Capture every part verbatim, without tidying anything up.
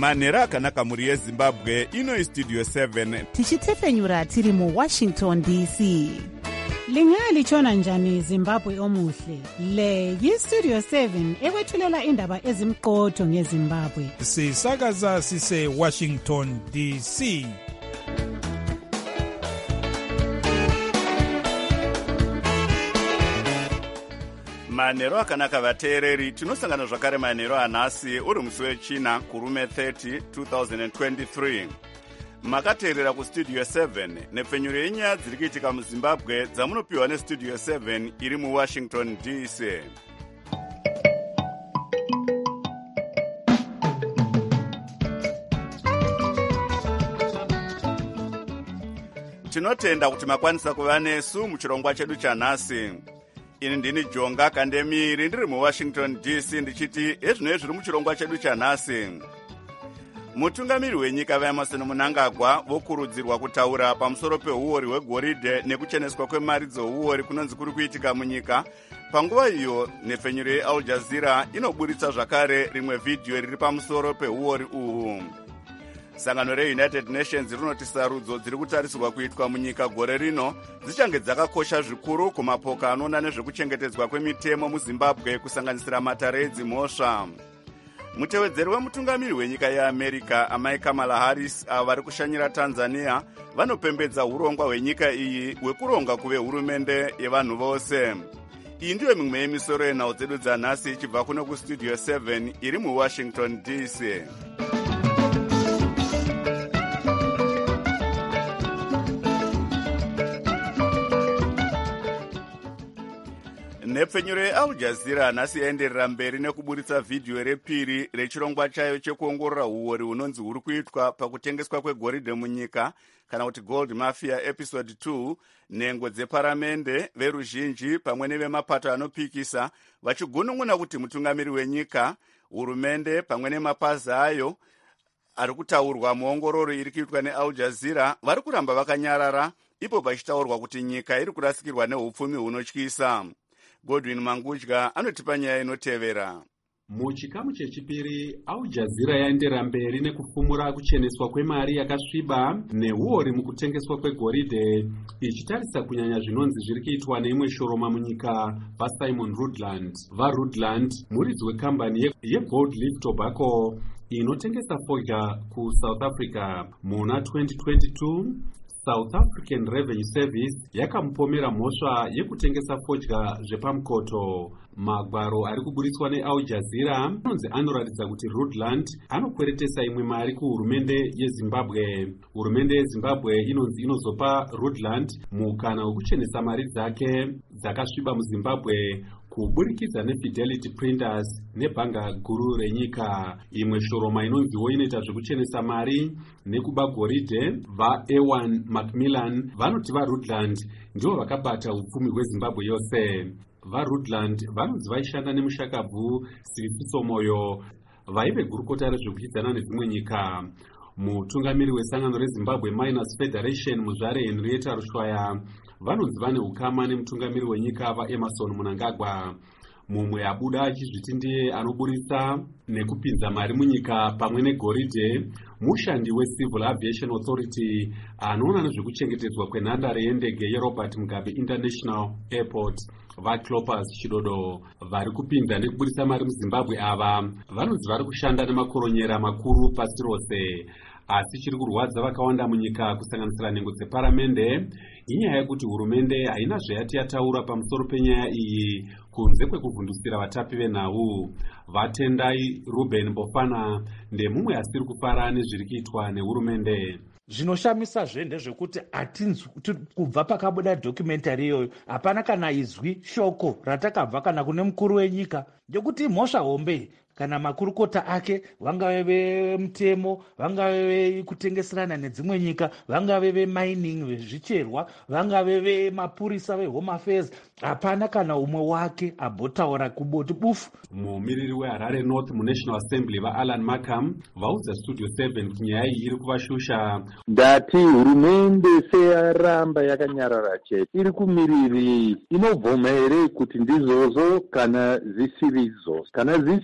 manhero akanaka mhuri yezimbabwe. Ino Studio seven tichitefenyura tiri muWashington D C. Lingalitshona njani Zimbabwe omuhle? Le yiStudio seven ekwethulela indaba ezimqotho ngeZimbabwe. Sisakaza sise Washington D C. manhero akanaka vateereri. Tinosangana zvakare manhero anhasi uri musi wechina kurume thirty twenty twenty-three. Makateerera kuStudio seven nepfenyuro yenyaya dziri kuitika muZimbabwe dzamunopiwa neStudio seven iri muWashington D C. Tinotenda kuti makwanisa kuva nesu muchirongwa chedu chanhasi. Ini ndini Jonga Kandemiri ndiri muWashington D C ndichiti ezvino zviri muchirongwa chedu chanhasi. Mutungamiri wenyika vaEmerson Mnangagwa vokurudzirwa kutaura pamusoro peuori hwegoridhe nekucheneswa kwemari dzouori kunonzi kuri kuitika munyika. Panguva iyo nepfenyuro yeAl Jazeera inoburitsa zvakare rimwe vhidhiyo riri pamusoro peuori uhu. Sangano reUnited Nations rinoti sarudzo dziri kutarisirwa kuitwa munyika gore rino dzichange dzakakosha zvikuru kumapoka anoona nezvekuchengetedzwa kwemitemo muZimbabwe kusanganisira matare edzimhosva. Mutevedzeri wemutungamiri wenyika yeAmerica amai Kamala Harris avo vari kushanyira Tanzania vanopembedza urongwa hwenyika iyi hwekuronga kuve hurumende yevanhu vose. Iyi ndiyo mimwe yemisoro yenhau dzedu dzanhasi ichibva kuno kuStudio seven iri muWashington D C. Nepfenyuro yeAl Jazeera nhasi yaenderera mberi nekuburitsa vhidhiyo repiri rechirongwa chayo chekuongorora uori hunonzi huri kuitwa pakutengeswa kwegoridhe munyika kana kuti Gold Mafia episode two. Nhengo dzeparamende, veruzhinji pamwe nevemapato anopikisa vachigunun'una kuti mutungamiri wenyika, hurumende pamwe nemapazi ayo ari kutaurwa muongororo iri kuitwa neAl Jazeera vari kuramba vakanyarara ipo pachitaurwa kuti nyika iri kurasikirwa neupfumi hunotyisa. Godwin Mangudya anotipa nyaya inotevera. Muchikamu chechipiri, Al Jazeera yaenderera mberi nekufumura kucheneswa kwemari yakasviba neuori mukutengeswa kwegoridhe, ichitarisa kunyanya zvinonzi zviri kuitwa neimwe shoroma munyika vaSimon Rudland. VaRudland muridzi wekambani yeGold Leaf Tobacco inotengesa fodya kuSouth Africa. Muna twenty twenty-two South African Revenue Service yakamupomera mhosva yekutengesa fodya zvepamukoto. Magwaro ari kuburitswa neAl Jazeera anonzi anoratidza kuti Rudland anokweretesa imwe mari kuhurumende yeZimbabwe. Hurumende yeZimbabwe inonzi inozopa Rudland mukana wekuchenesa mari dzake dzakasviba muZimbabwe kuburikidza neFidelity Printers nebhanga guru renyika. Imwe shoroma inonziwo inoita zvekuchenesa mari nekuba goridhe, vaEwan Macmillan vanoti vaRudland ndivo vakabata upfumi hweZimbabwe yose. VaRudland vanonzi vaishanda nemushakabvu Sifiso Moyo vaive gurukota rezvekuidzana nedzimwe nyika. Mutungamiri wesangano reZimbabwe Miners Federation muzvare Henrietta Rushwaya vanonzi vane ukama nemutungamiri wenyika vaEmerson Mnangagwa. Mumwe abuda achizviti ndiye anoburisa nekupinza mari munyika pamwe negoridhe mushandi weCivil Aviation Authority anoona nezvekuchengetedzwa kwenhandare yendege yeRobert Mugabe International Airport. VaClopas Chidodo vari kupinza nekuburisa mari muZimbabwe ava vanonzi vari kushanda nemakoronyera makuru pasi rose. Asi chiri kurwadza vakawanda munyika kusanganisira nhengo dzeparamende inyaya yekuti hurumende haina zvayati yataura pamusoro penyaya iyi kunze kwekuvhundusira vatapi venhau. Vatendai Ruben Mbofana ndemumwe asiri kufara nezviri kuitwa nehurumende. Zvinoshamisa zvende zvekuti atinzwi kubva pakabuda documentary iyoyo hapana kana izwi shoko ratakabva kana kune mukuru wenyika ndekuti mhosva hombe kana makurukota ake vangave vemutemo, vangave vekutengeserana nedzimwe nyika, vangave vemining vezvicherwa, vangave vemapurisa veHome Affairs, hapana kana umwe wake abotaura kuboti bufu. Mumiriri weHarare North muNational Assembly vaAlan Markham vaudza Studio seven kuti nyaya iyi iri kuvashusha. Ndati hurumende seyaramba yakanyarara chete iri kumiriri inobvuma here kuti ndizvozo kana zvisirizo. Kana zvisirizo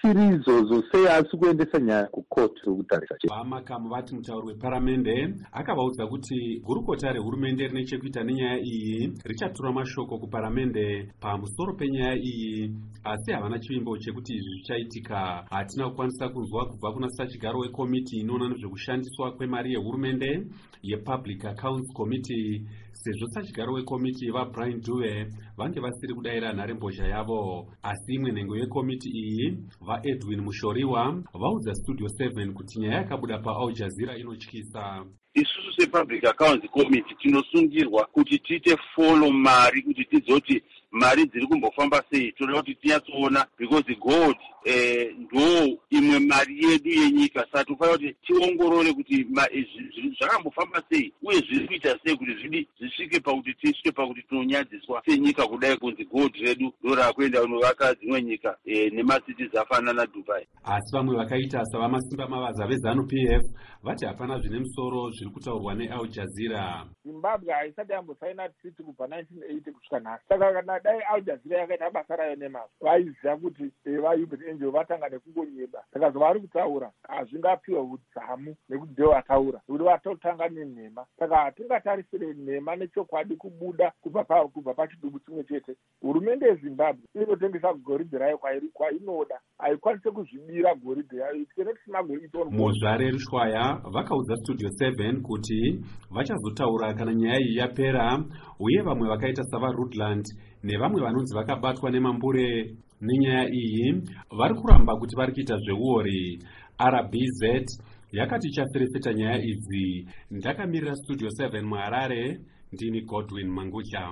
izvozvo sei asi kuendesa nyaya kukoti kutarisa chete. Vamakamu vati mutauri weparamende akavaudza kuti gurukota rehurumende rine chekuita nenyaya iyi richatura mashoko kuparamende pamusoro penyaya iyi, asi havana chivimbo chekuti izvi zvichaitika. Hatina kukwanisa kunzwa kubva kuna sachigaro wekomiti inoona nezvekushandiswa kwemari yehurumende yepublic accounts committee, sezvo sachigaro wekomiti vabrian dube vange vasiri kudayira nharembozha yavo. Asi imwe nhengo yekomiti iyi vaedwin mushoriwa vaudza studio seven kuti nyaya yakabuda paal jazeera inotyisa. Isusu sepublic accounts committee tinosungirwa kuti tiite folo mari kuti tidzoti mari dziri kumbofamba sei, toda kuti tinyatsoona because god eh, ndo imwe mari yedu yenyika. Saka tofanira kuti tiongorore kuti zvakambofamba sei uye zviri kuita sei kuti zvidi zvisvike pakuti tisvike pakuti tinonyadziswa senyika kudai kunzi god redu ndo rakuenda kunovaka dzimwe nyika eh, nemasiti zafanana naDubai. Asi vamwe vakaita savamasimba mavaza veZanu P F vati hapana zvine musoro zviri kutaurwa neAl Jazeera. Zimbabwe haisati yambosaina treaty kubva nineteen eighty kusvika nhasi. Saka kana dai Al Jazeera yakaita basa rayo nemazvo vaiziva kuti vaUbert Angel vatanga nekungonyeba. Saka zvavari kutaura hazvingapiwe udzamu nekuti ndivo vataura nekuti vatotanga nenhema. Saka hatingatarisire nhema nechokwadi kubuda kubva pachidubu chimwe chete. Hurumende yeZimbabwe inotengesa goridhe rayo kwainoda, haikwanise kuzvidira goridhe yayo. Muzvare Rushwaya vakaudza studio seven kuti vachazotaura kana nyaya iyi yapera, uye vamwe vakaita sava Rutland nevamwe vanonzi vakabatwa nemambure nenyaya iyi vari kuramba kuti vari kuita zveuori. R B Z yakati ichaferefeta nyaya idzi. Ndakamirira studio seven muHarare, ndini Godwin Mangucha.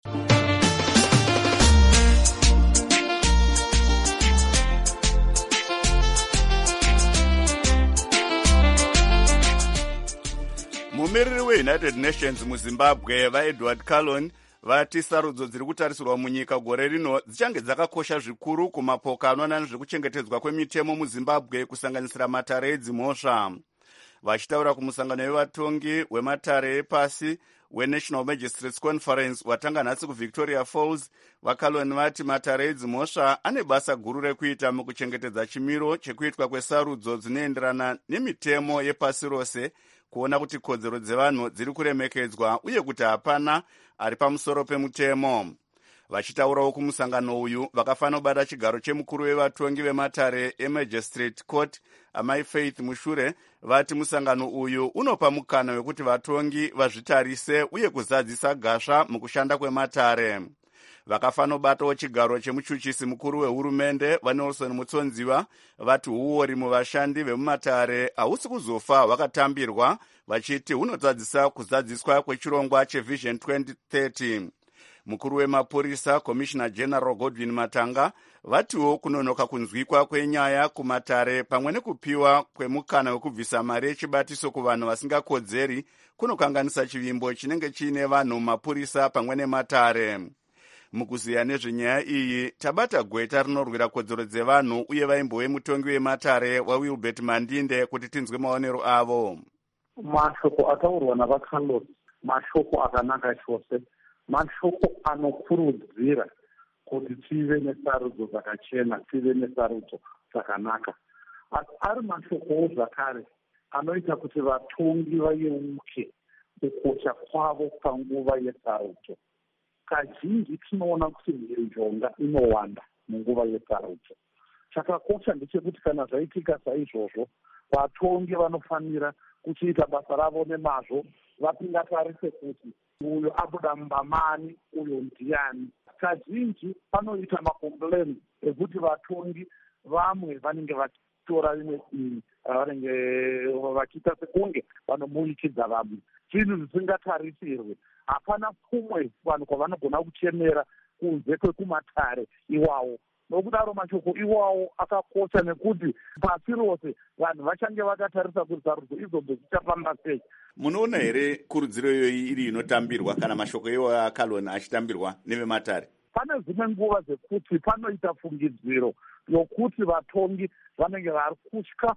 mumiriri weunited nations muzimbabwe vaedward carlon vati sarudzo dziri kutarisirwa munyika gore rino dzichange dzakakosha zvikuru kumapoka anoona nezvekuchengetedzwa kwemitemo muzimbabwe kusanganisira matare edzimhosva. Vachitaura kumusangano wevatongi wematare epasi weNational Magistrates Conference watanga nhasi kuVictoria Falls, vaCarlon vati matare edzimhosva ane basa guru rekuita mukuchengetedza chimiro chekuitwa kwesarudzo dzinoenderana nemitemo yepasi rose, kuona kuti kodzero dzevanhu dziri kuremekedzwa uye kuti hapana ari pamusoro pemutemo. Vachitaurawo kumusangano uyu vakafanira kubata chigaro chemukuru wevatongi vematare eMagistrate Court amai Faith Mushure vati musangano uyu unopa mukana wekuti vatongi vazvitarise uye kuzadzisa gasva mukushanda kwematare. Vakafanira kubatawo chigaro chemuchuchisi mukuru wehurumende vaNelson Mutsonziwa vati uori muvashandi vemumatare hausi kuzofa hwakatambirwa, vachiti hunozadzisa kuzadziswa kwechirongwa chevision twenty thirty. Mukuru wemapurisa Commissioner General Godwin Matanga vatiwo kunonoka kunzwikwa kwenyaya kumatare pamwe nekupiwa kwemukana wekubvisa mari yechibatiso kuvanhu vasingakodzeri kunokanganisa chivimbo chinenge chiine vanhu mumapurisa pamwe nematare. Mukuziya nezvenyaya iyi tabata gweta rinorwira kodzero dzevanhu uye vaimbowe mutongi wematare waWilbert Mandinde kuti tinzwe maonero avo. Mashoko ataurwa navaCarlon mashoko akanaka chose, mashoko anokurudzira kuti tive nesarudzo dzakachena, tive nesarudzo dzakanaka. Asi ari mashokowo zvakare anoita kuti vatongi vayeuke kukosha kwavo panguva yesarudzo. Kazhinji tinoona kuti mhirizhonga inowanda munguva yesarudzo. Chakakosha ndechekuti kana zvaitika saizvozvo, vatongi vanofanira kuchiita basa ravo nemazvo, vapingatarise kuti uyo abuda mbamani, uyo ndiani. Kazhinji panoita makompleni ekuti vatongi vamwe vanenge vachitora rimwe dini vanenge vachiita sekunge vanomuikidza vamwe, chinhu zvisingatarisirwe. Hapana kumwe vanhu kwavanogona kuchemera kunze kwekumatare iwawo. Nokudaro mashoko iwawo akakosha nekuti pasi rose vanhu vachange vakatarisa kuti sarudzo idzodzo dzichafamba sei. Munoona here kurudziro iyoyi iri inotambirwa kana mashoko iwayo aCarlon achitambirwa nevematare? Pane dzimwe nguva dzekuti panoita fungidziro yokuti vatongi vanenge vari kutya,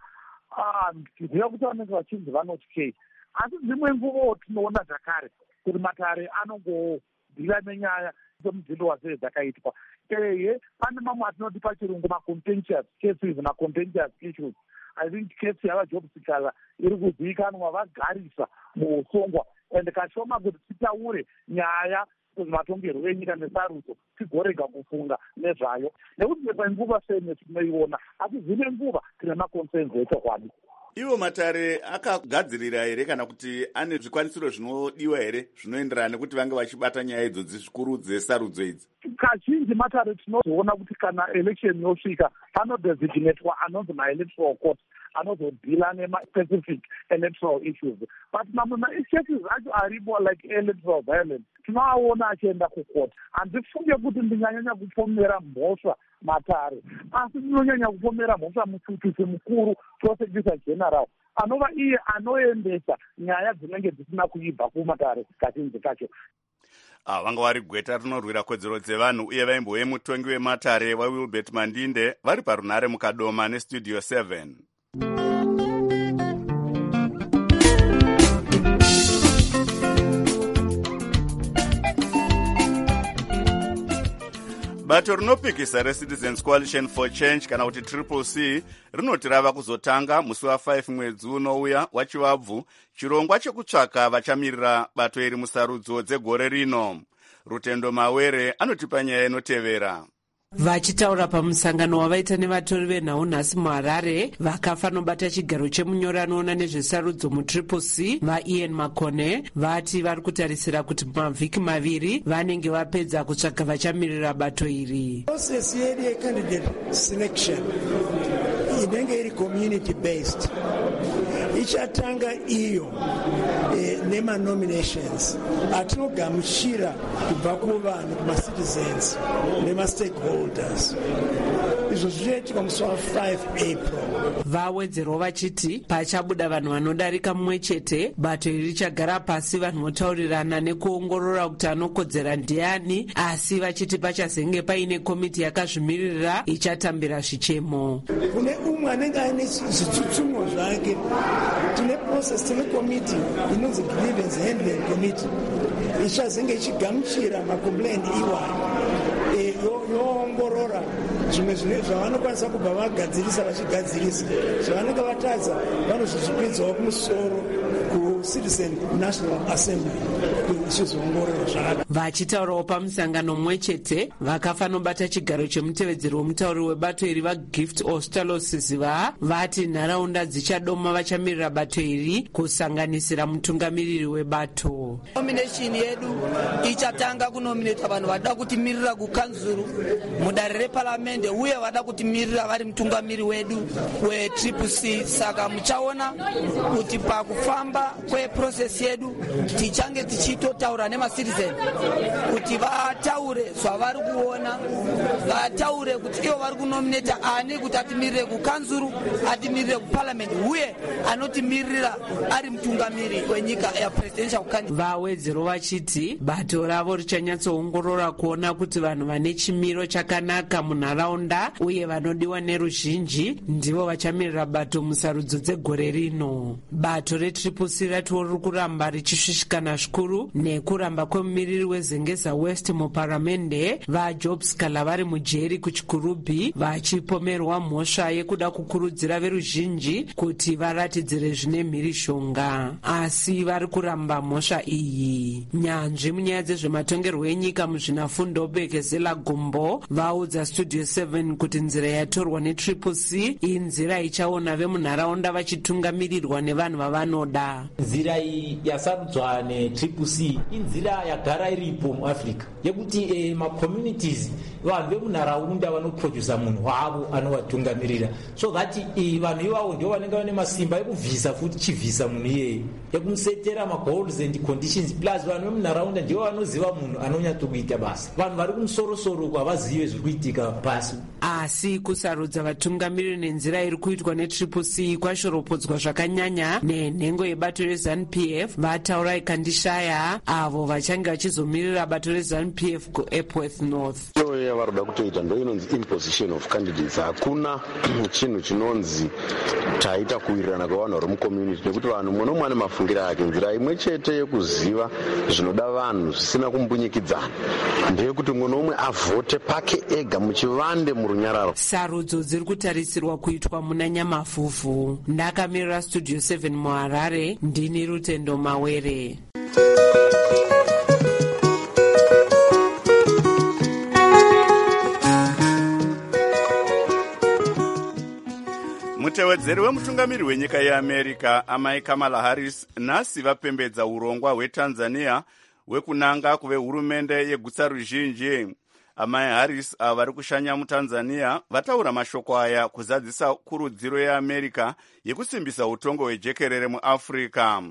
ndiziva kuti vanenge vachinzi vanotyei. Asi dzimwe nguvawo tinoona zvakare kuti matare anongodhira nenyaya dzemudzindo wasei dzakaitwa. Ehe, pane mamwe atinoti pachirungu macontentious cases macontentious issues. I think case yavajob seekers iri kuzivikanwa vagarisa muusongwa ende kashoma kuti titaure nyaya matongerwo enyika nesarudzo tigorega kufunga nezvayo nekuti nepanguva sene tinoiona asi zvine nguva tine maconcerns echokwadi. Ivo Matare akagadzirira here kana kuti ane zvikwanisiro zvinodiwa here zvinoenderana nekuti vange vachibata nyaya idzodzi zvikuru dzesarudzo idzi? Kazhinji Matare tinozoona kuti kana election yosvika panodesignatwa anonzi ma-electoral court anozodhila nema-specific electoral issues. But mamwe ma-cases acho aripo like electoral violence tinoaona achienda kucourt. Handifunge kuti ndinyanyanya kupomera mhosva Matare, asi ndinonyanya kupomera mhosva mutsvutisi mukuru prosecutor general anova iye anoendesa nyaya dzinenge dzisina kuibva kuMatare kazhinji kacho. Ah, vanga vari gweta rinorwira kodzero dzevanhu uye vaimbowe mutongi weMatare waWilbert Mandinde vari parunare mukadoma nestudio seven. Bato rinopikisa reCitizens Coalition for Change kana kuti Triple C rinoti rava kuzotanga musi wa5 mwedzi unouya wachivabvu chirongwa chekutsvaka vachamirira bato iri musarudzo dzegore rino. Rutendo Mawere anotipa nyaya inotevera. Vachitaura pamusangano wavaita nevatori venhau nhasi muHarare vakafanobata chigaro chemunyori anoona nezvesarudzo muTriple C vaIan Makone vati vari kutarisira kuti mavhiki maviri vanenge vapedza kutsvaga vachamirira bato iri. Process yedu yecandidate selection inenge iri community based ichatanga iyo e, nema-nominations atinogamuchira kubva kuvanhu kuma-citizens nema-stakeholders. Izvo zvichaitika musi wa5 April. Vawedzerawo vachiti pachabuda vanhu vanodarika mumwe chete bato iri richagara pasi vanhu votaurirana nekuongorora kuti anokodzera ndiani, asi vachiti pachazenge paine komiti yakazvimirira ichatambira zvichemo. Kune umwe anenge aine zvitsutsumo zvake tine process tine komiti inonzi grievance handling committee ichazenge ichigamuchira makomplaini iwayo yoongorora zvimwe zvavanokwanisa kubva vagadzirisa vachigadzirisa zvavanenge vatadza vanozvizvipidzawo kumusoro kuCitizen National Assembly ichizoongorora zvakadaro. Vachitaurawo pamusangano mumwe chete vakafanobata chigaro chemutevedzeri womutauri webato iri vaGift Ostalosiziva vati nharaunda dzichadoma vachamirira bato iri kusanganisira mutungamiriri webato. Nomination yedu ichatanga kunominata vanhu vada kutimirira kukanzuru mudare reparamende uye vada kutimirira vari mutungamiri wedu weTriple C. Saka muchaona kuti pakufamba kweprocess yedu tichange tichitotaura nemacitizen kuti vataure zvavari kuona, vataure kuti ivo vari kunominata ani kuti atimirire kukanzuru, atimirire kuparliament uye anotimirira ari mutungamiri wenyika yapresidential candidate. Vawedzero vachiti bato ravo richanyatsoongorora kuona kuti vanhu vane chimiro chakanaka munharaunda uye vanodiwa neruzhinji ndivo vachamirira bato musarudzo dzegore rino. Bato reTriple C ratiwo riri kuramba richisvishikana zvikuru nekuramba kwemumiriri wezengeza West muparamende vaJobskala vari mujeri kuchikurubhi vachipomerwa mhosva yekuda kukurudzira veruzhinji kuti varatidzire zvine mhirishonga, asi vari kuramba mhosva iyi. Nyanzvi munyaya dzezvematongerwo enyika muzvinafundo Bekezela Gombo vaudza Studio seven kuti nzira yatorwa neTriple C inzira ichaona vemunharaunda vachitungamirirwa nevanhu vavanoda. Nzira iyi yasarudzwa neTriple C inzira yagara iripo muAfrica yekuti eh, ma-communities vanhu vemunharaunda vanoprodusa munhu wavo anovatungamirira, so that eh, vanhu ivavo ndio vanenge vane masimba ekubvisa futi chivhisa munhu iyeye ekumusetera ma-goals and conditions, plus vanhu vemunharaunda ndio vanoziva munhu anonyatsokuita basa. Vanhu vari kumusorosoro kwavazive zviri kuitika pasi. Asi kusarudza vatungamiriri nenzira iri kuitwa neTriple C kwashoropodzwa zvakanyanya nenhengo yebato rezanu p f vataura ikandishaya avo vachange vachizomirira bato rezanu p f kuEpworth North. iyo yavari kuda kutoita ndo inonzi imposition of candidates. Hakuna chinhu chinonzi taita kuwirirana kwevanhu vari mucommunity, nekuti vanhu mumwe nomwe ane mafungiro ake. Nzira imwe chete yekuziva zvinoda vanhu zvisina kumbunyikidzana ndeyekuti mumwe nomwe avhote pake ega muchivande murunyararo. Sarudzo dziri kutarisirwa kuitwa muna Nyamafufu. Ndakamirira Studio seven muHarare, ndini Rutendo Mawere. mutevedzeri wemutungamiri wenyika yeAmerica amai Kamala Harris nhasi vapembedza urongwa hweTanzania hwekunanga kuvehurumende yegutsa ruzhinji. Amai Harris ava vari kushanya muTanzania vataura mashoko aya kuzadzisa kurudziro yeAmerica yekusimbisa utongo hwejekerere muAfrica.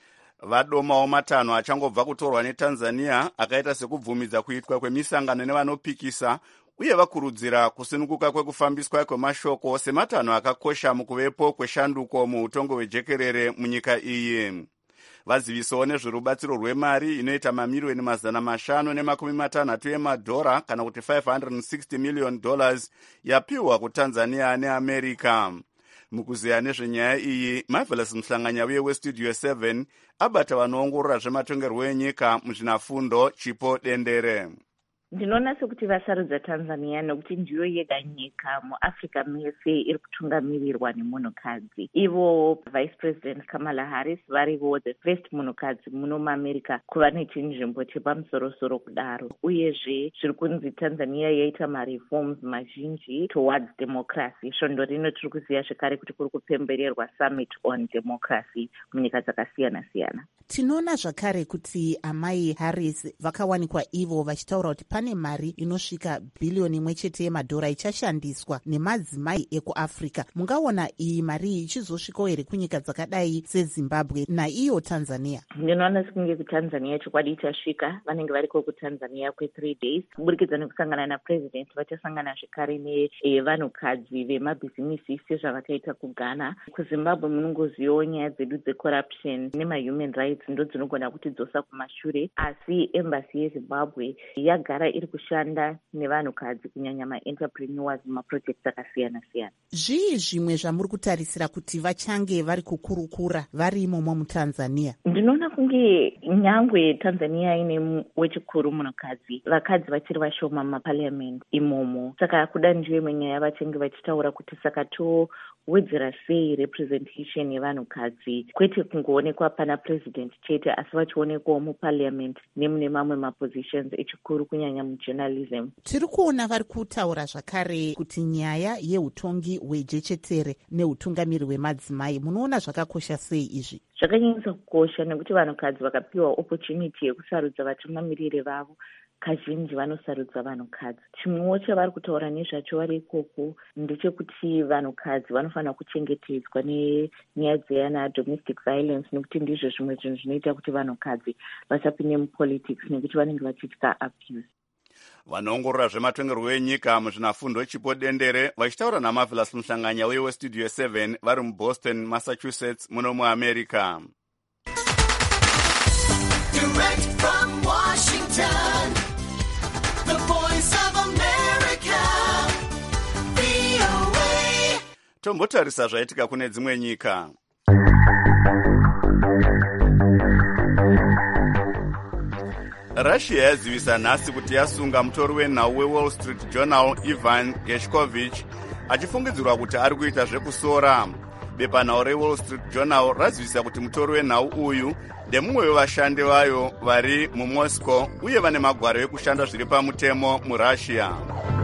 Vadomawo matanho achangobva kutorwa neTanzania akaita sekubvumidza kuitwa kwemisangano nevanopikisa uye vakurudzira kusununguka kwekufambiswa kwemashoko sematanho akakosha mukuvepo kweshanduko muutongo hwejekerere munyika iyi. Vazivisawo nezverubatsiro rwemari inoita mamiriyoni mazana mashanu nemakumi matanhatu emadhora kana kuti five hundred sixty million dollars yapiwa kuTanzania neAmerica. Mukuziya nezvenyaya iyi, Marvelous Mhlanganyauye weStudio seven abata vanoongorora zvematongerwo enyika muzvinafundo Chipo Dendere. Ndinoona sekuti vasarudza Tanzania nekuti ndiyo yega nyika muAfrica mese iri kutungamirirwa nemunhukadzi. Ivo Vice President Kamala Harris varivo the first munhukadzi muno muAmerica kuva nechinzvimbo chepamusoro-soro kudaro. Uyezve zviri kunzi Tanzania yaita mareforms mazhinji towards democracy. Svondo rino tiri kuziva zvekare kuti kuri kupembererwa summit on democracy munyika dzakasiyana-siyana. Tinoona zvakare kuti amai Harris vakawanikwa ivo vachitaura kuti pane mari inosvika bhilioni imwe chete yemadhora ichashandiswa nemadzimai ekuAfrica. Mungaona iyi mari ichizosvikawo here kunyika dzakadai seZimbabwe naiyo Tanzania? Ndinoona sekunge kuTanzania chokwadi ichasvika. Vanenge variko kuTanzania kwe three days kuburikidza nekusangana napresident. Vachasangana zvekare nevanhukadzi vemabhizinisi sezvavakaita kuGhana. KuZimbabwe munongozivawo nyaya dzedu dzecorruption nemahuman rights ndo dzinogona kutidzosa kumashure, asi embassy yeZimbabwe yagara iri kushanda nevanhukadzi kunyanya maentrepreneurs mumaprojects akasiyana-siyana. Zvii zvimwe zvamuri kutarisira kuti vachange vari kukurukura vari imomo muTanzania? Ndinoona kunge nyangwe Tanzania ine wechikuru munhukadzi, vakadzi vachiri vashoma mumaparliament imomo. Saka kuda ndiyo imwe nyaya vachange vachitaura kuti saka towedzera sei representation yevanhukadzi, kwete kungoonekwa pana president chete asi vachionekwawo muparliament nemune mamwe mapositions echikuru kunyanya mujournalism. Tiri kuona vari kutaura zvakare kuti nyaya yeutongi hwejechetere neutungamiri hwemadzimai, munoona zvakakosha sei izvi? Zvakanyanyisa kukosha nekuti vanhukadzi vakapiwa opportunity yekusarudza vatungamiriri vavo kazhinji vanosarudza vanhukadzi. Chimwewo chavari kutaura nezvacho vari ikoko ndechekuti vanhukadzi vanofanira kuchengetedzwa nenyaya dzeyana domestic violence, nekuti ndizvo zvimwe zvinhu zvinoita kuti vanhukadzi vasapinde mupolitics nekuti vanenge vachitya abuse. Vanoongorora zvematongerwo enyika muzvinafundo Chipo Dendere vachitaura naMarvelous Mhlanganyauye weStudio seven vari muBoston, Massachusetts muno muAmerica. Direct from Washington, the voice of America, V O A. Tombotarisa zvaitika kune dzimwe nyika. Russia yazivisa nhasi kuti yasunga mutori wenhau weWall Street Journal Ivan Gershkovich achifungidzirwa kuti ari kuita zvekusora. Bepanhau reWall Street Journal razivisa kuti mutori wenhau uyu ndemumwe wevashandi vayo vari muMoscow uye vane magwaro ekushanda zviri pamutemo muRussia.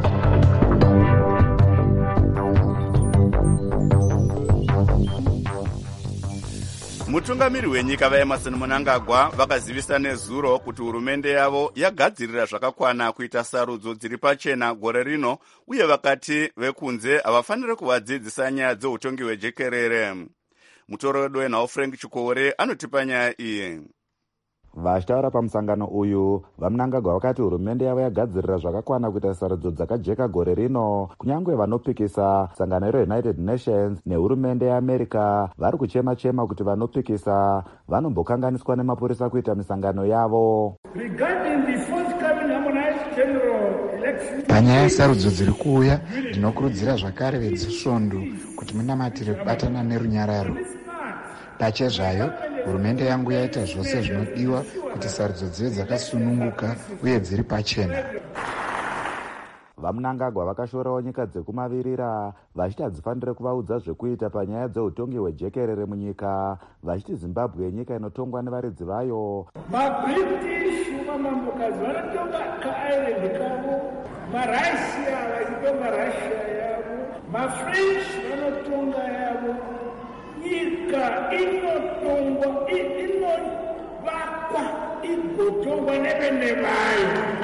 Mutungamiri wenyika vaEmerson Mnangagwa vakazivisa nezuro kuti hurumende yavo yagadzirira zvakakwana kuita sarudzo dziri pachena gore rino, uye vakati vekunze havafaniri kuvadzidzisa nyaya dzeutongi hwejekerere. Mutori wedu wenhau Frank Chikore anotipa nyaya iyi. Vachitaura pamusangano uyu, vaMnangagwa vakati hurumende yavo yagadzirira zvakakwana kuita sarudzo dzakajeka gore rino, kunyangwe vanopikisa sangano reUnited Nations nehurumende yeAmerica vari kuchema-chema kuti vanopikisa vanombokanganiswa nemapurisa kuita misangano yavo. Panyaya yesarudzo dziri kuuya, ndinokurudzira zvakare vedzisvondo kuti munamatire kubatana nerunyararo. Pachezvayo, hurumende yangu yaita zvose zvinodiwa kuti sarudzo dzive dzakasununguka uye dziri pachena. VaMnangagwa vakashorawo nyika dzekumavirira vachiti hadzifanire kuvaudza zvekuita panyaya dzeutongi hwejekerere munyika, vachiti Zimbabwe nyika inotongwa nevaridzi vayo. MaBritish mamambokazi vanotonga kaisland kavo, maRussia vachitonga Russia yavo, maFrench vanotonga yavo. Nyika inotongwa inovakwa igotongwa nevene vayo.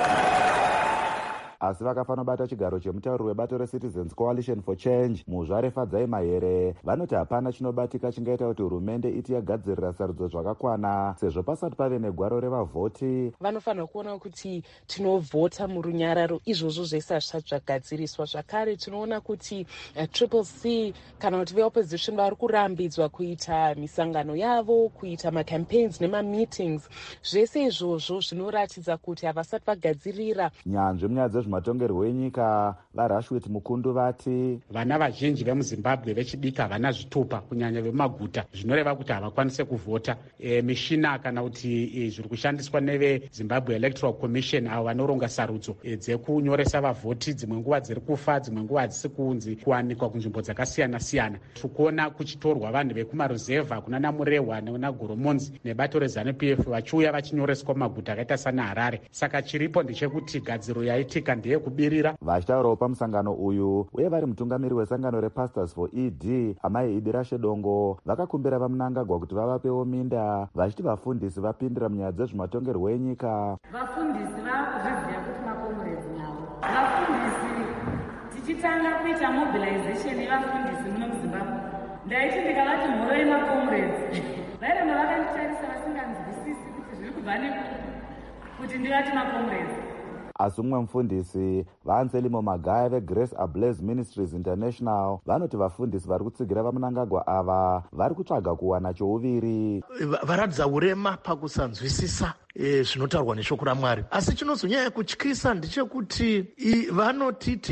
Asi vakafanira bata chigaro chemutauri webato reCitizens Coalition for Change Muzvare Fadzai Mahere vanoti hapana chinobatika chingaita kuti hurumende iti yagadzirira sarudzo zvakakwana sezvo pasati pave negwaro revavhoti. Vanofanira kuona kuti tinovhota murunyararo, izvozvo zvese hazvisati zvagadziriswa. Zvakare tinoona kuti uh, triple C kana kuti veopposition vari kurambidzwa kuita misangano yavo, kuita macampaigns nemameetings. Zvese izvozvo zvinoratidza kuti havasati vagadzirira. Nyanzvi munyaya dzezvematongerwo enyika vaRashwit Mukundu vati vana vazhinji vemuZimbabwe vechidiki havana zvitupa, kunyanya vemumaguta, zvinoreva kuti havakwanise kuvhota. E, mishina kana kuti e, zviri kushandiswa neveZimbabwe Electoral Commission avo vanoronga sarudzo e, dzekunyoresa vavhoti, dzimwe nguva dziri kufa, dzimwe nguva hadzisi kunzi kuwanikwa kunzvimbo dzakasiyana-siyana. Tikuona kuchitorwa vanhu vekumaruzevha kuna Namurehwa naGoromonzi nebato reZANU-P F vachiuya vachinyoreswa mumaguta akaita sana Harare. Saka chiripo ndechekuti gadziro yaitika ndeyekubirira. Vachitaurawo pamusangano uyu uye vari mutungamiri wesangano rePastors for E D Amai Idi Rashedongo vakakumbira vaMnangagwa kuti vavapewo minda, vachiti vafundisi vapindira munyaya dzezvematongerwo enyika. Vafundisi vakuzviziva kuti makomurezi navo. Vafundisi tichitanga kuita mobilization yevafundisi muno muZimbabwe, ndaiti ndikavati mhoro yemakomurezi vairamba vakanditarisa vasinganzwisisi kuti zviri kubva nekuti kuti ndivati makomurezi. Asi umwe mufundisi vaAnselmo Magaya veGrace Ablaze Ministries International vanoti vafundisi vari kutsigira vaMnangagwa ava vari kutsvaga kuwana chouviri. Varatidza urema pakusanzwisisa e, zvinotaurwa neshoko raMwari. Asi chinozonyanya kutyisa ndechekuti vanotiti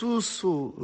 isusu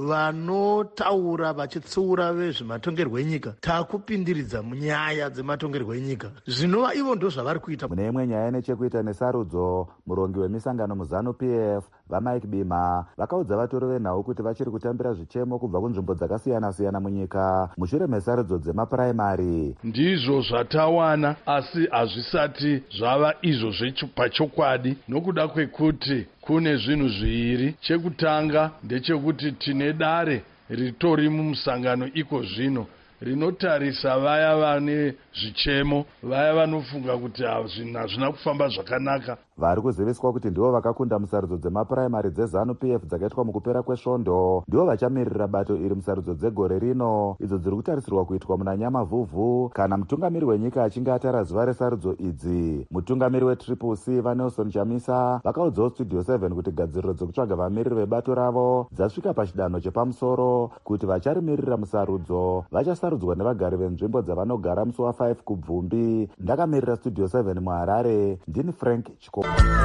vanotaura vachitsiura vezvematongerwo enyika taakupindiridza munyaya dzematongerwo enyika, zvinova ivo ndo zvavari kuita. Mune imwe nyaya nechekuita nesarudzo, murongi wemisangano muZANU-P F vaMike Bima vakaudza vatori venhau kuti vachiri kutambira zvichemo kubva kunzvimbo dzakasiyana-siyana munyika mushure mesarudzo dzemapuraimari. Ndizvo zvatawana asi hazvisati zvava izvo zvepachokwadi, nokuda kwekuti kune zvinhu zviviri. Chekutanga ndechekuti tine dare ritori mumusangano iko zvino rinotarisa vaya vane zvichemo, vaya vanofunga kuti hazvina kufamba zvakanaka. Vari kuziviswa kuti ndivo vakakunda musarudzo dzemapuraimari dzeZANU-P F dzakaitwa mukupera kwesvondo ndivo vachamirira bato iri musarudzo dzegore rino, idzo dziri kutarisirwa kuitwa muna Nyamavhuvhu kana mutungamiri wenyika achinge atara zuva resarudzo idzi. Mutungamiri weTriple C vaNelson Chamisa vakaudzawo Studio seven kuti gadziriro dzekutsvaga vamiriri vebato ravo dzasvika pachidanho chepamusoro, kuti vacharimirira musarudzo vachasarudzwa nevagari venzvimbo dzavanogara musi wafive kuBvumbi. Ndakamirira Studio seven muHarare, ndini Frank Chiko.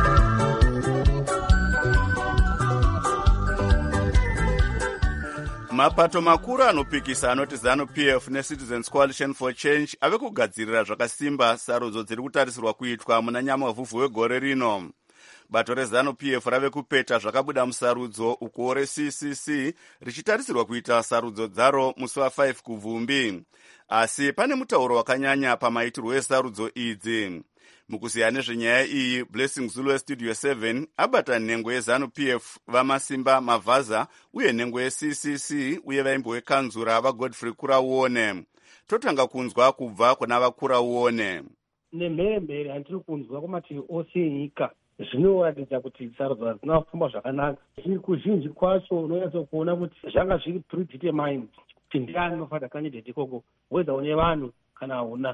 Mapato makuru anopikisa anoti ZANU-P F neCitizens Coalition for Change ave kugadzirira zvakasimba sarudzo dziri kutarisirwa kuitwa muna Nyamavhuvhu wegore rino. Bato reZANU-P F rave kupeta zvakabuda musarudzo uko reC C C richitarisirwa kuita sarudzo dzaro musi wafive kuBvumbi. Asi pane mutauro wakanyanya pamaitirwo esarudzo idzi. Mukusiyana nezvenyaya iyi, Blessing Zulu weStudio seven abata nhengo yeZANU-P F vamasimba Mavhaza uye nhengo yeC C C uye vaimbi wekanzura vaGodfrey Kurauone. Totanga kunzwa kubva kuna vaKurauone. Nemheremhere handiri kunzwa kwamativi ose enyika zvinoratidza kuti sarudzo hadzina kufamba zvakanaka. Zviri kuzhinji kwacho unonyatsa kuona kuti zvanga zviri predetermined kuti ndiani anofanira candidate ikoko, whether une vanhu kana hauna.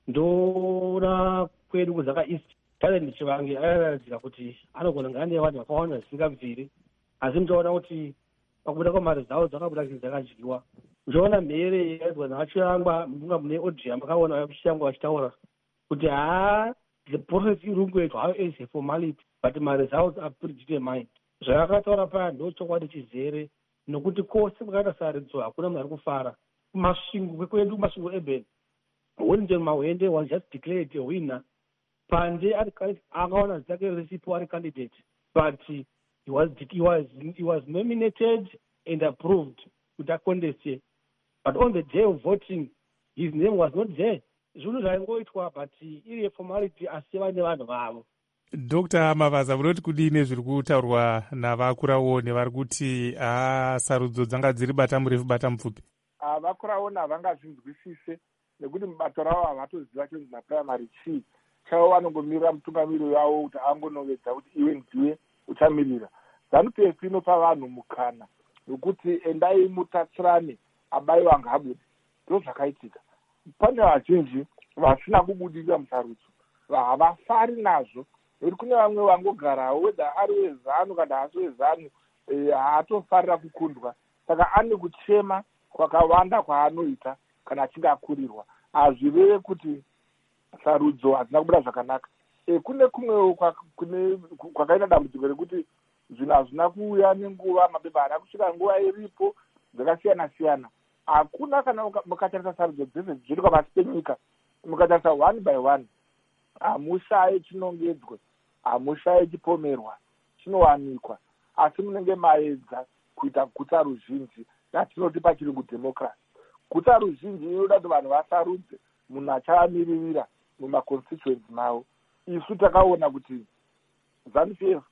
ndoona kwedu kuzaka east talent chivange ayaratidzira kuti anogona kunge ane vanhu vakawanda zvisingabviri, asi muchaona kuti pakubuda kwamari dzavo dzakabuda kuti dzakadyiwa. Ndoona mhere yaizwa navachirangwa munga mune audio makaona vachirangwa vachitaura kuti haa the process iri kungoitwa how is a formality but mari dzavo are predetermined. Zvakataura paya ndochokwadi chizere nokuti kose kwakaita saridzo hakuna munhu ari kufara. Masvingo kwedu masvingo eben Wellington Mawende was just declared a winner. Pande akaona zake resipo ari candidate, but he was he was he was nominated and approved with a contest. But on the day of voting, his name was not there. Zvinhu zvaingoitwa but iri formality asi vane vanhu vavo. Doctor Mavaza, munoti kudini zviri kutaurwa navakurawo nevari kuti haa sarudzo dzanga dziri bata murefu bata mupfupi? Vakurawo havangazvinzwisise nekuti mubato ravo havatoziva chinzi maprimary chii. Chavo vanongomirira mutungamiriri wavo kuti angonovedza kuti iwe ndiwe uchamirira. ZANU-P F inopa vanhu mukana nokuti endai mutatsirane abayiwa ngabude. Ndo zvakaitika. Pane vazhinji vasina kubudirira musarudzo havafari nazvo nekuti kune vamwe vangogarawo weda ari wezanu kana hasi wezanu haatofarira kukundwa, saka ane kuchema kwakawanda kwaanoita kana achinge akurirwa. Hazvireve kuti sarudzo hadzina kubuda zvakanaka. E, kune kumwewo kwakaita dambudziko rekuti zvinhu hazvina kuuya nenguva, mabhebha haana kusvika nguva iripo dzakasiyana siyana. Hakuna kana mukatarisa sarudzo dzese dzichiitwa pasi penyika, mukatarisa one by one, hamushaye chinongedzwe, hamushaye chipomerwa, chinowanikwa, asi munenge maedza kuita guta ruzhinji ratinoti pachirungu democracy. Guta ruzhinji inoda kuti vanhu vasarudze munhu achavamiririra mumaconstituency mavo. Isu takaona kuti ZANU-P F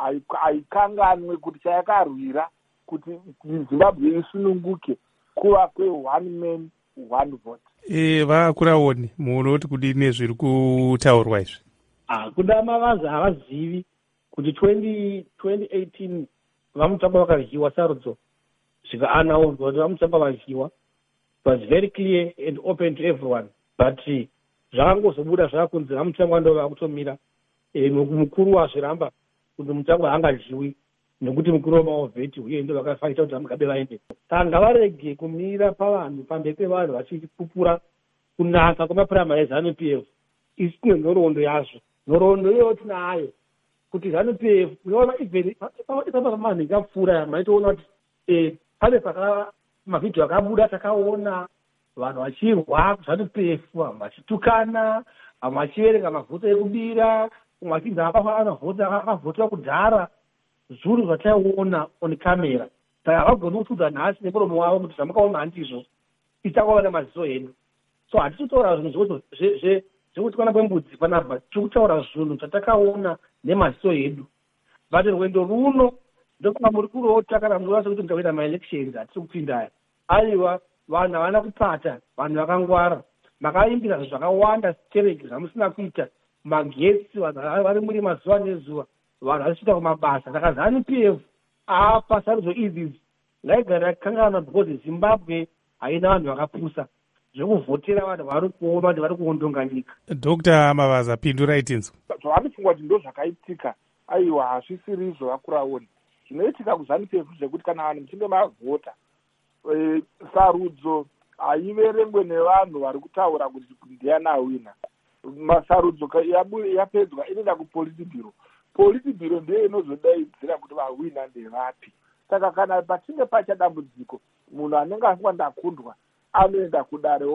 haikanganwe kuti chayakarwira kuti Zimbabwe isununguke kuva kwe one man one vote. E, vakuraoni munoti kudini zviri kutaurwa izvi? Ah, kuda Mavaza havazivi kuti twenty eighteen vamutamba vakaryiwa sarudzo zvikaanaunzwa kuti vamutamba varyiwa. It was very clear and open to everyone, but zvakangozobuda zvakunzi vamutamba ndo vakutomira mukuru wazviramba kuti mutamba haangadyiwi nekuti mukuru wamavheti uye ndo vakafaita kuti vamugabe vaende. Saka ngavarege kumira pavanhu pamberi pevanhu vachipupura kunaka kwemaprimary eZANU-P F. Isi tine nhoroondo yazvo, nhoroondo iyoyo tinayo kuti ZANU-P F unoona even pamanhu akapfuura maitoona kuti pane mavhidhiyo akabuda takaona vanhu vachirwa ZANU-P F, vachitukana, vamwe vachiverenga mavhoti ekubira, umwe vachinzi akavhotera kudhara. Zvinhu zvataiona on camera. Saka havagoni kutudza nhasi nemuromo wavo kuti zvamakaona handizvo ichakava nemaziso edu. So hatitotaura zvinhu zvekutikana kwembudzi panapa, tiri kutaura zvinhu zvatakaona nemaziso edu. But rwendo runo ndokuva muri kurota kana munoasa kuti muchakuita maelections hatiri kupindaya. Aiwa vanhu havana kupata, vanhu vakangwara, makaimbira zvakawanda stereki zvamusina kuita, magetsi vanhu vari muri mazuva nezuva, vanhu vachiita kumabasa. Saka ZANU-P F apa sarudzo idzi ngaigara yakangana because Zimbabwe haina vanhu vakapusa zvekuvhotera vanhu vari kuona kuti vari kuondonga nyika. Doctor Mavaza, pindurai tinzwa. Zvavanofungwa kuti ndo zvakaitika, aiwa hazvisiri izvo vakuraoni. Zvinoitika kuZANU-P F zvekuti kana vanhu muchinge mavhota, e, sarudzo haiverengwe nevanhu vari kutaura kuti ndiani awina. Masarudzo yapedzwa inoenda kupolitibhiro. Politibhiro ndiyo inozodaidzira kuti vahwina ndevapi. Saka kana pachinge pacha dambudziko, munhu anenge afunga ndakundwa anoenda kudare.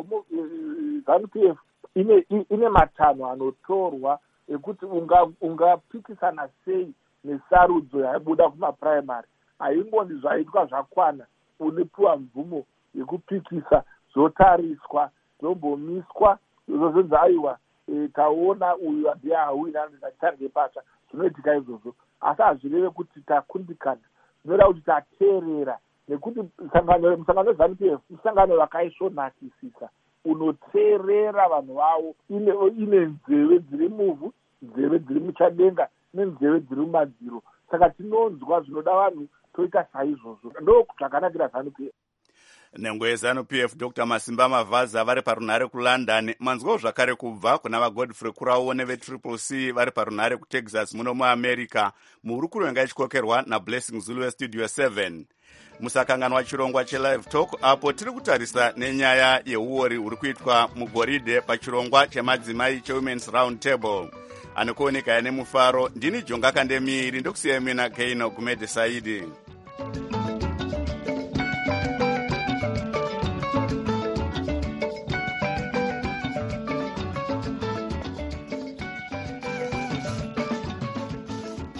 ZANU-P F ine, ine matanho anotorwa ekuti ungapikisana unga sei nesarudzo yaibuda kumaprimary. Haingoni zvaitwa zvakwana unopiwa mvumo yekupikisa, zvotariswa, zvombomiswa, zvozonzi aiwa e, taona uyu ndiye hawina ndichange pacha. Zvinoitika izvozvo, asi hazvireve kuti takundikana, zvinoda kuti tateerera, nekuti musangano weZANU-P F musangano wakaisvonakisisa, unoteerera vanhu vavo, ine, ine nzeve dziri muvhu, nzeve dziri muchadenga nenzeve dziri mumadziro. Saka tinonzwa zvinoda vanhu toita saizvozvo, ndo zvakanakira ZANU-P F. nhengo yeZanu-P F Dr Masimba Mavhaza vari parunhare kuLondon. manzwawo zvakare kubva kuna vagodfrey Kurawo nevetriple C vari parunhare kuTexas muno muamerica, muhuri kurenga ichikokerwa naBlessing Zulu westudio seven. musakanganwa chirongwa chelive talk apo tiri kutarisa nenyaya yeuori huri kuitwa mugoridhe pachirongwa chemadzimai chewomen's round table. anokuoneka nemufaro. ndini Jonga Kandemiri ndokusiyai mina Keino Gumede Saidi.